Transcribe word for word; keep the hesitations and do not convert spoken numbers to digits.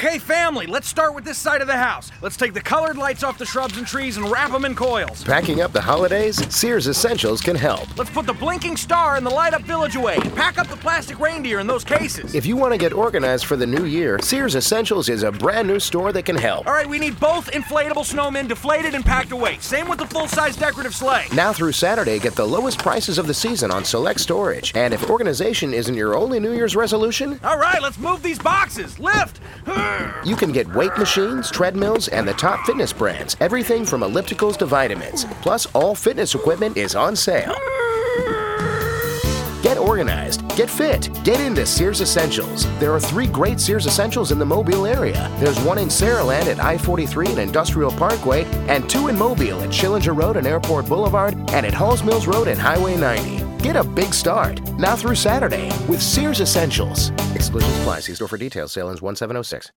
Okay, family, let's start with this side of the house. Let's take the colored lights off the shrubs and trees and wrap them in coils. Packing up the holidays? Sears Essentials can help. Let's put the blinking star and the light-up village away. Pack up the plastic reindeer in those cases. If you want to get organized for the new year, Sears Essentials is a brand new store that can help. All right, we need both inflatable snowmen deflated and packed away. Same with the full-size decorative sleigh. Now through Saturday, get the lowest prices of the season on select storage. And if organization isn't your only New Year's resolution, all right, let's move these boxes. Lift! You can get weight machines, treadmills, and the top fitness brands. Everything from ellipticals to vitamins. Plus, all fitness equipment is on sale. Get organized, get fit, get into Sears Essentials. There are three great Sears Essentials in the Mobile area. There's one in Saraland at I forty-three and Industrial Parkway, and two in Mobile at Schillinger Road and Airport Boulevard, and at Halls Mills Road and Highway ninety. Get a big start, now through Saturday, with Sears Essentials. Exclusions apply. See store for details. Sale ends one seven oh six.